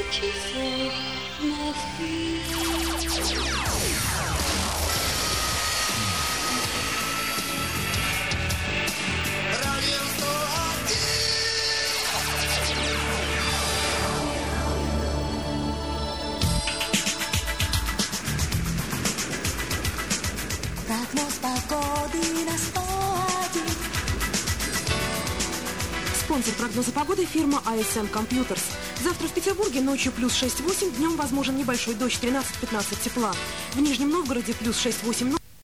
часов Москвы. Прогноз погоды на 101. Спонсор прогноза погоды — фирма ASM Computers. Завтра в Петербурге ночью плюс 6-8, днем возможен небольшой дождь, 13-15 тепла. В Нижнем Новгороде плюс 6-8.